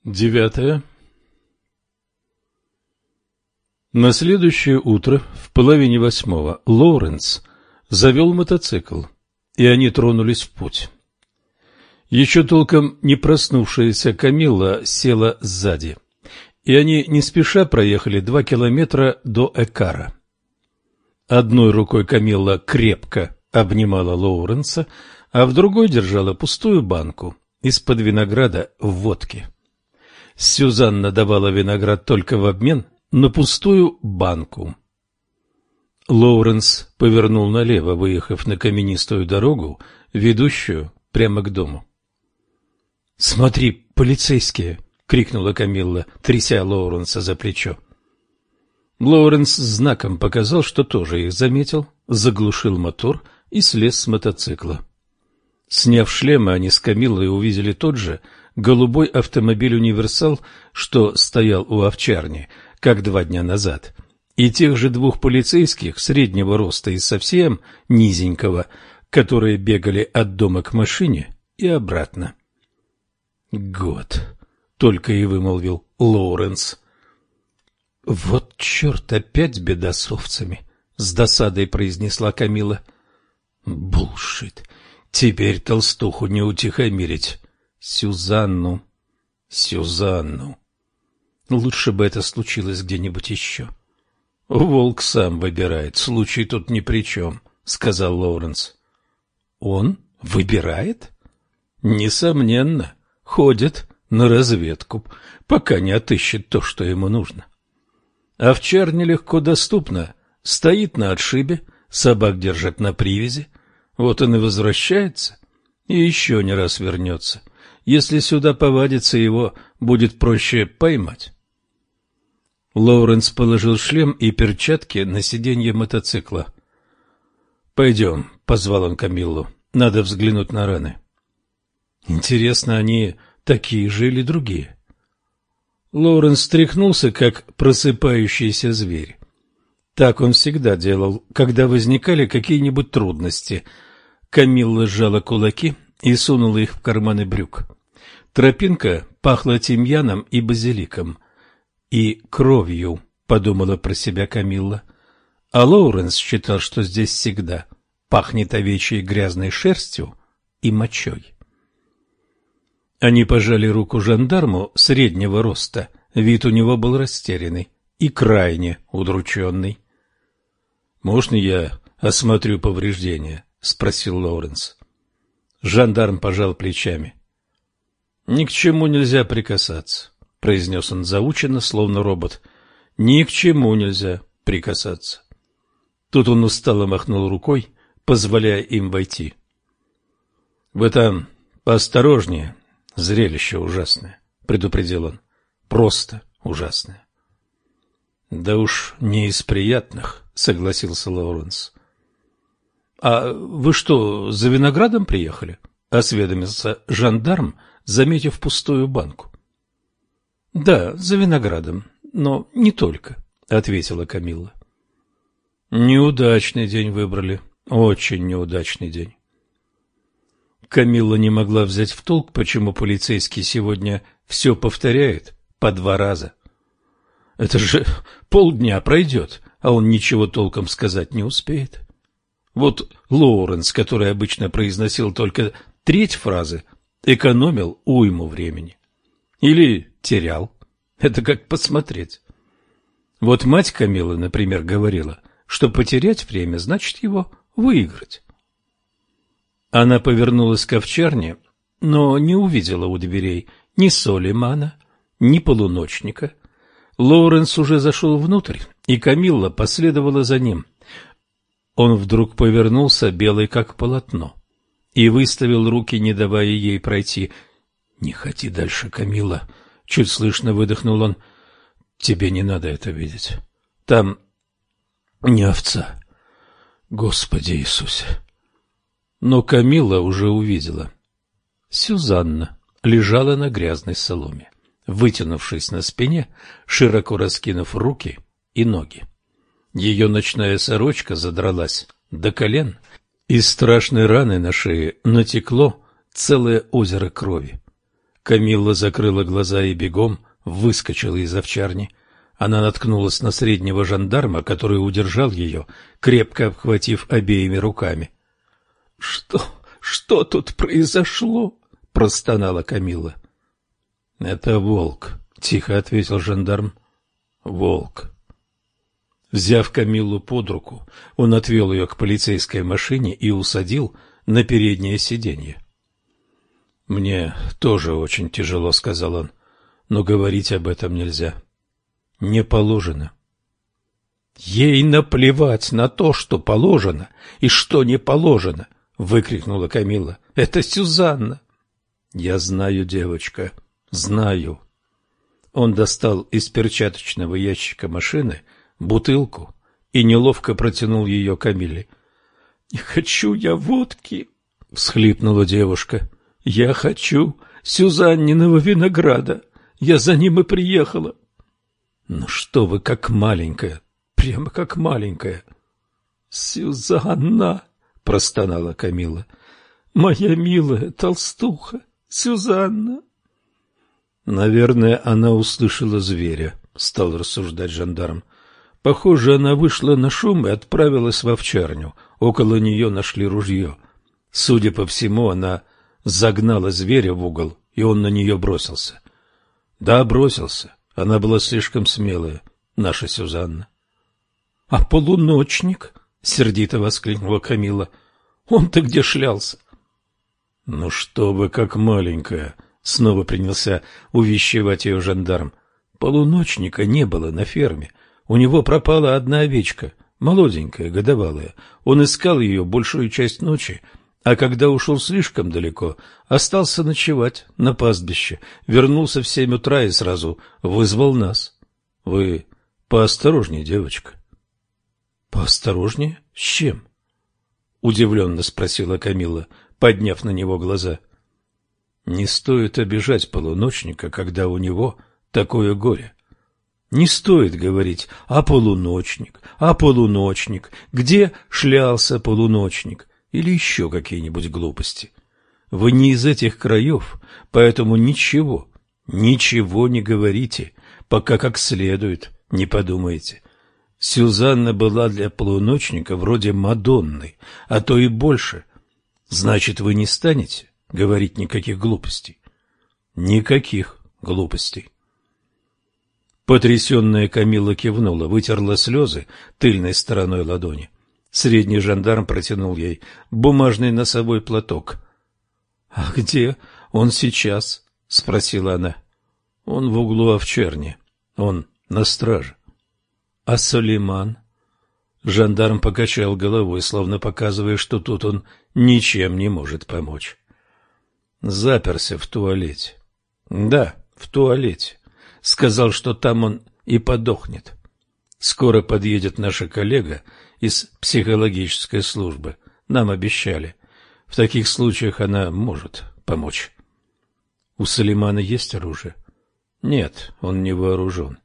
9. На следующее утро в 7:30 Лоуренс завел мотоцикл, и они тронулись в путь. Еще толком не проснувшаяся Камилла села сзади, и они не спеша проехали 2 километра до Экара. Одной рукой Камилла крепко обнимала Лоуренса, а в другой держала пустую банку из-под винограда в водке. Сюзанна давала виноград только в обмен на пустую банку. Лоуренс повернул налево, выехав на каменистую дорогу, ведущую прямо к дому. — Смотри, полицейские! — крикнула Камилла, тряся Лоуренса за плечо. Лоуренс знаком показал, что тоже их заметил, заглушил мотор и слез с мотоцикла. Сняв шлемы, они с Камиллой увидели тот же голубой автомобиль-универсал, что стоял у овчарни, как 2 дня назад, и тех же 2 полицейских среднего роста и совсем низенького, которые бегали от дома к машине и обратно. «Год», — только и вымолвил Лоуренс. «Вот черт, опять беда с овцами», — с досадой произнесла Камилла. «Булшит. Теперь толстуху не утихомирить. Сюзанну. Лучше бы это случилось где-нибудь еще». «Волк сам выбирает, случай тут ни при чем», — сказал Лоуренс. «Он выбирает?» «Несомненно. Ходит на разведку, пока не отыщет то, что ему нужно. Овчарня легко доступна, стоит на отшибе, собак держат на привязи. Вот он и возвращается, и еще не раз вернется. Если сюда повадится, его будет проще поймать». Лоуренс положил шлем и перчатки на сиденье мотоцикла. «Пойдем», — позвал он Камиллу, — «надо взглянуть на раны». «Интересно, они такие же или другие?» Лоуренс встряхнулся, как просыпающийся зверь. Так он всегда делал, когда возникали какие-нибудь трудности. Камилла сжала кулаки и сунула их в карманы брюк. Тропинка пахла тимьяном и базиликом. «И кровью», — подумала про себя Камилла. А Лоуренс считал, что здесь всегда пахнет овечьей грязной шерстью и мочой. Они пожали руку жандарму среднего роста. Вид у него был растерянный и крайне удрученный. «Можно я осмотрю повреждения?» — спросил Лоуренс. Жандарм пожал плечами. «Ни к чему нельзя прикасаться», — произнес он заученно, словно робот. «Ни к чему нельзя прикасаться». Тут он устало махнул рукой, позволяя им войти. «Вы там поосторожнее, зрелище ужасное», — предупредил он. «Просто ужасное». «Да уж не из приятных», — согласился Лоуренс. «А вы что, за виноградом приехали?» — осведомился жандарм, заметив пустую банку. «Да, за виноградом, но не только», — ответила Камилла. «Неудачный день выбрали, очень неудачный день». Камилла не могла взять в толк, почему полицейский сегодня все повторяет по 2 раза. Это же полдня пройдет, а он ничего толком сказать не успеет. Вот Лоуренс, который обычно произносил только 1/3 фразы, экономил уйму времени. Или терял. Это как посмотреть. Вот мать Камиллы, например, говорила, что потерять время значит его выиграть. Она повернулась к овчарне, но не увидела у дверей ни Солимана, ни полуночника. Лоуренс уже зашел внутрь, и Камилла последовала за ним. Он вдруг повернулся, белый как полотно, и выставил руки, не давая ей пройти. «Не ходи дальше, Камилла», — чуть слышно выдохнул он. «Тебе не надо это видеть. Там не овца. Господи Иисусе!» Но Камилла уже увидела. Сюзанна лежала на грязной соломе, вытянувшись на спине, широко раскинув руки и ноги. Ее ночная сорочка задралась до колен, из страшной раны на шее натекло целое озеро крови. Камилла закрыла глаза и бегом выскочила из овчарни. Она наткнулась на среднего жандарма, который удержал ее, крепко обхватив обеими руками. — Что тут произошло? — простонала Камилла. — Это волк, — тихо ответил жандарм. — Волк. Взяв Камиллу под руку, он отвел ее к полицейской машине и усадил на переднее сиденье. — Мне тоже очень тяжело, — сказал он, — но говорить об этом нельзя. Не положено. — Ей наплевать на то, что положено и что не положено, — выкрикнула Камилла. — Это Сюзанна. — Я знаю, девочка, знаю. Он достал из перчаточного ящика машины бутылку и неловко протянул ее Камилле. — Не хочу я водки, — всхлипнула девушка. — Я хочу Сюзанниного винограда. Я за ним и приехала. — Ну что вы, как маленькая, прямо как маленькая. — Сюзанна, — простонала Камилла, — моя милая толстуха, Сюзанна. — Наверное, она услышала зверя, — стал рассуждать жандарм. Похоже, она вышла на шум и отправилась в овчарню. Около нее нашли ружье. Судя по всему, она загнала зверя в угол, и он на нее бросился. Да, бросился. Она была слишком смелая, наша Сюзанна. — А полуночник? — сердито воскликнула Камилла. — Он-то где шлялся? — Ну что вы, как маленькая! — снова принялся увещевать ее жандарм. Полуночника не было на ферме. У него пропала одна овечка, молоденькая, годовалая. Он искал ее большую часть ночи, а когда ушел слишком далеко, остался ночевать на пастбище, вернулся в 7 утра и сразу вызвал нас. Вы поосторожнее, девочка. — Поосторожнее? С чем? — удивленно спросила Камилла, подняв на него глаза. — Не стоит обижать полуночника, когда у него такое горе. Не стоит говорить «а полуночник», где шлялся полуночник» или еще какие-нибудь глупости. Вы не из этих краев, поэтому ничего не говорите, пока как следует не подумаете. Сюзанна была для полуночника вроде Мадонны, а то и больше. Значит, вы не станете говорить никаких глупостей? Никаких глупостей. Потрясенная Камилла кивнула, вытерла слезы тыльной стороной ладони. Средний жандарм протянул ей бумажный носовой платок. — А где он сейчас? — спросила она. — Он в углу овчарни. Он на страже. — А Сулейман? Жандарм покачал головой, словно показывая, что тут он ничем не может помочь. — Заперся в туалете. — Да, в туалете. Сказал, что там он и подохнет. Скоро подъедет наша коллега из психологической службы. Нам обещали. В таких случаях она может помочь. У Сулеймана есть оружие? Нет, он не вооружен.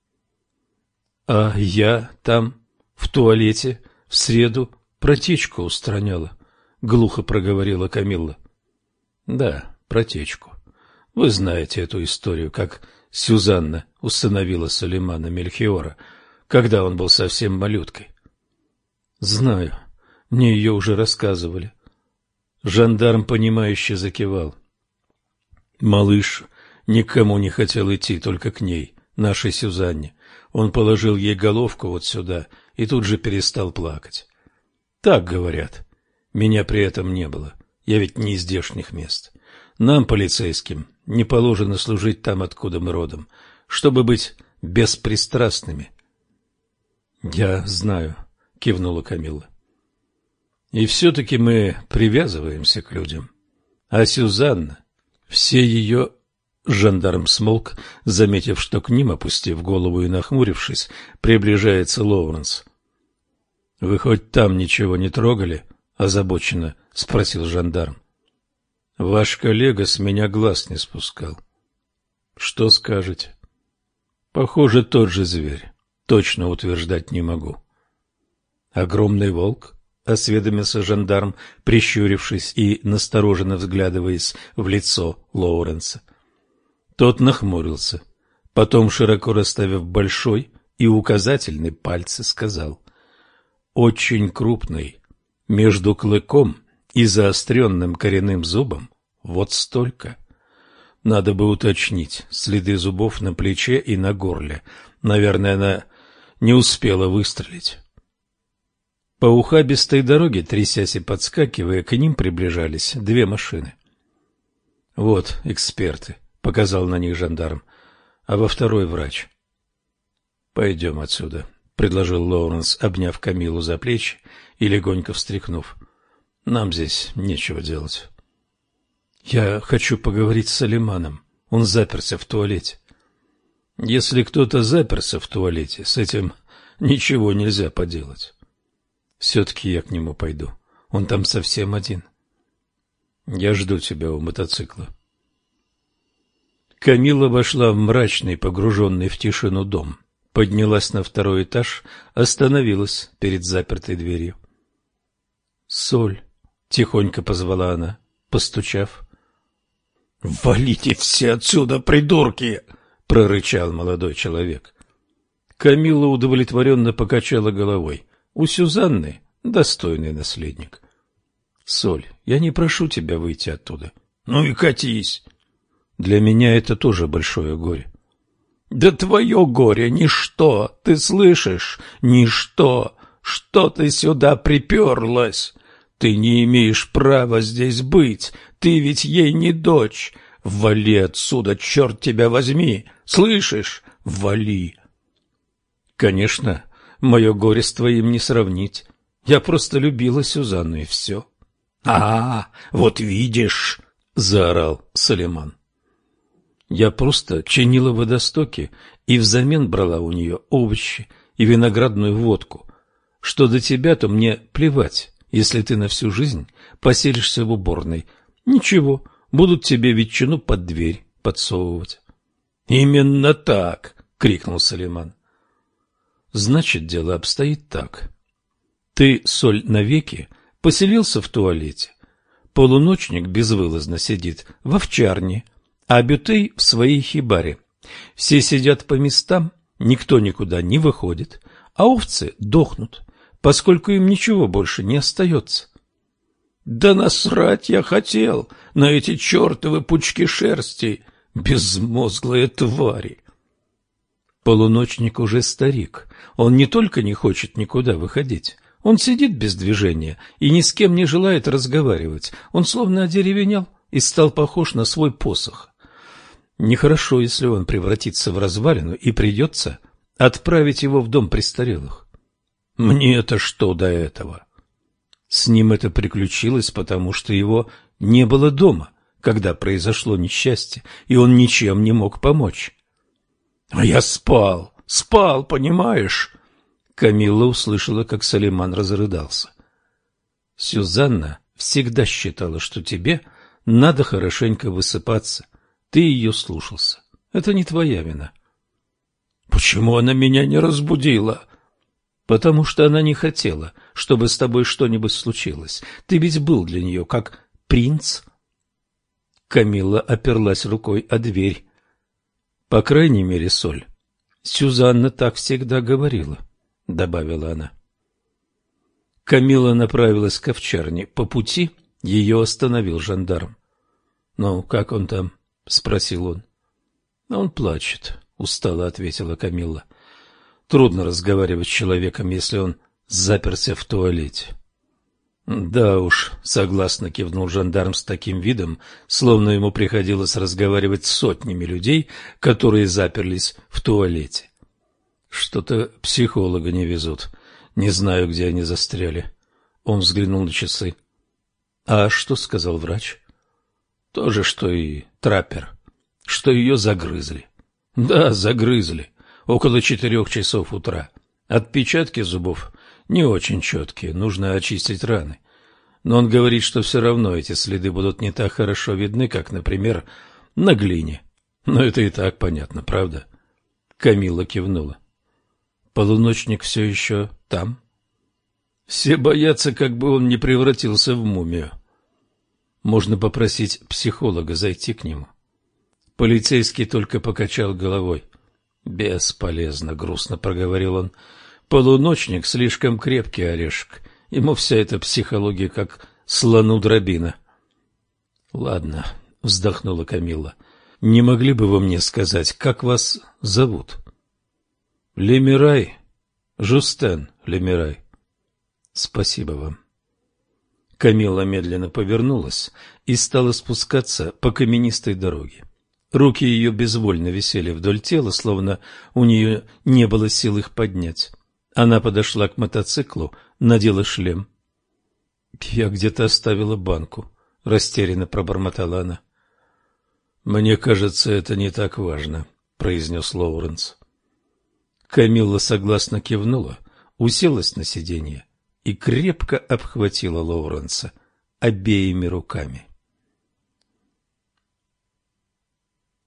А я там, в туалете, в среду протечку устраняла, глухо проговорила Камилла. Да, протечку. Вы знаете эту историю, как Сюзанна усыновила Сулеймана Мельхиора, когда он был совсем малюткой. Знаю, мне ее уже рассказывали. Жандарм, понимающе закивал. Малыш никому не хотел идти, только к ней, нашей Сюзанне. Он положил ей головку вот сюда и тут же перестал плакать. Так говорят. Меня при этом не было. Я ведь не из здешних мест. Нам, полицейским, не положено служить там, откуда мы родом, чтобы быть беспристрастными. — Я знаю, — кивнула Камилла. — И все-таки мы привязываемся к людям. А Сюзанна, все ее... Жандарм смолк, заметив, что к ним, опустив голову и нахмурившись, приближается Лоуренс. — Вы хоть там ничего не трогали? — озабоченно спросил жандарм. — Ваш коллега с меня глаз не спускал. — Что скажете? — Похоже, тот же зверь. Точно утверждать не могу. — Огромный волк? — осведомился жандарм, прищурившись и настороженно взглядываясь в лицо Лоуренса. Тот нахмурился. Потом, широко расставив большой и указательный пальцы, сказал: «Очень крупный. Между клыком и заостренным коренным зубом вот столько. Надо бы уточнить следы зубов на плече и на горле. Наверное, она не успела выстрелить». По ухабистой дороге, трясясь и подскакивая, к ним приближались две машины. «Вот эксперты», — показал на них жандарм, — «а во второй врач». «Пойдем отсюда», — предложил Лоуренс, обняв Камилу за плечи и легонько встряхнув. «Нам здесь нечего делать». «Я хочу поговорить с Салиманом. Он заперся в туалете». «Если кто-то заперся в туалете, с этим ничего нельзя поделать». «Все-таки я к нему пойду. Он там совсем один». «Я жду тебя у мотоцикла». Камила вошла в мрачный, погруженный в тишину дом, поднялась на второй этаж, остановилась перед запертой дверью. «Соль», — тихонько позвала она, постучав. «Валите все отсюда, придурки!» — прорычал молодой человек. Камилла удовлетворенно покачала головой. У Сюзанны достойный наследник. «Соль, я не прошу тебя выйти оттуда». «Ну и катись». «Для меня это тоже большое горе». «Да твое горе ничто, ты слышишь? Ничто. Что ты сюда приперлась? Ты не имеешь права здесь быть, ты ведь ей не дочь. Вали отсюда, черт тебя возьми, слышишь? Вали». «Конечно, мое горе с твоим не сравнить. Я просто любила Сюзанну, и все». Вот видишь», — заорал Салиман. «Я просто чинила водостоки и взамен брала у нее овощи и виноградную водку. Что до тебя, то мне плевать, если ты на всю жизнь поселишься в уборной. Ничего, будут тебе ветчину под дверь подсовывать». «Именно так!» — крикнул Салиман. «Значит, дело обстоит так. Ты, Соль, навеки поселился в туалете. Полуночник безвылазно сидит в овчарне, а Бютей в своей хибаре. Все сидят по местам, никто никуда не выходит, а овцы дохнут, поскольку им ничего больше не остается». «Да насрать я хотел на эти чертовы пучки шерсти, безмозглые твари!» Полуночник уже старик. Он не только не хочет никуда выходить, он сидит без движения и ни с кем не желает разговаривать. Он словно одеревенел и стал похож на свой посох. Нехорошо, если он превратится в развалину, и придется отправить его в дом престарелых. Мне-то что до этого? С ним это приключилось, потому что его не было дома, когда произошло несчастье, и он ничем не мог помочь. «А я спал, понимаешь?» Камилла услышала, как Салиман разрыдался. «Сюзанна всегда считала, что тебе надо хорошенько высыпаться. Ты ее слушался. Это не твоя вина». «Почему она меня не разбудила?» «Потому что она не хотела, чтобы с тобой что-нибудь случилось. Ты ведь был для нее как принц». Камилла оперлась рукой о дверь. «По крайней мере, Соль, Сюзанна так всегда говорила», — добавила она. Камилла направилась к овчарне. По пути ее остановил жандарм. «Ну, как он там?» — спросил он. «Он плачет», — устало ответила Камилла. «Трудно разговаривать с человеком, если он заперся в туалете». «Да уж», — согласно кивнул жандарм с таким видом, словно ему приходилось разговаривать с сотнями людей, которые заперлись в туалете. «Что-то психолога не везут. Не знаю, где они застряли». Он взглянул на часы. «А что сказал врач?» «То же, что и траппер. Что ее загрызли». «Да, загрызли. Около 4 часов утра. Отпечатки зубов не очень четкие, нужно очистить раны. Но он говорит, что все равно эти следы будут не так хорошо видны, как, например, на глине. Но это и так понятно, правда?» Камилла кивнула. «Полуночник все еще там?» «Все боятся, как бы он не превратился в мумию. Можно попросить психолога зайти к нему». Полицейский только покачал головой. «Бесполезно», — грустно проговорил он. «Полуночник — слишком крепкий орешек. Ему вся эта психология как слону дробина». «Ладно», — вздохнула Камилла. «Не могли бы вы мне сказать, как вас зовут?» «Лемирай. Жустен Лемирай». «Спасибо вам». Камилла медленно повернулась и стала спускаться по каменистой дороге. Руки ее безвольно висели вдоль тела, словно у нее не было сил их поднять. Она подошла к мотоциклу, надела шлем. «Я где-то оставила банку», — растерянно пробормотала она. «Мне кажется, это не так важно», — произнес Лоуренс. Камилла согласно кивнула, уселась на сиденье и крепко обхватила Лоуренса обеими руками.